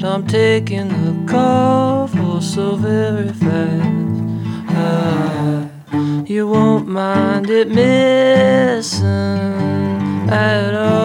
I'm taking the call for so very fast. You won't mind it missing at all.